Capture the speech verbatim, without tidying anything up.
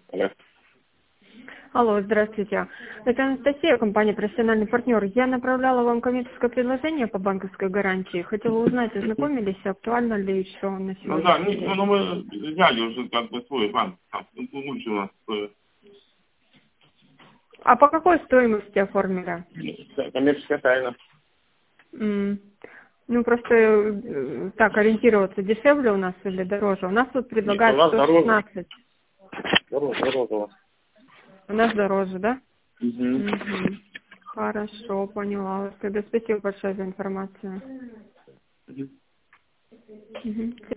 Алло. Алло, здравствуйте. Это Анастасия, компания «Профессиональный партнер». Я направляла вам коммерческое предложение по банковской гарантии. Хотела узнать, ознакомились, актуально ли еще на Ну да, сегодняшний не, день. ну мы взяли уже как бы свой банк, там, ну, лучше у нас э, А по какой стоимости оформили? э, коммерческая тайна. М, Ну, просто э, так, ориентироваться, дешевле у нас или дороже? У нас тут Нет, у предлагают нас сто дороже. шестнадцать. Дороже, дороже у вас. У нас дороже, да? Угу. Мгм. Хорошо, поняла вас. Тогда спасибо большое за информацию. Мгм.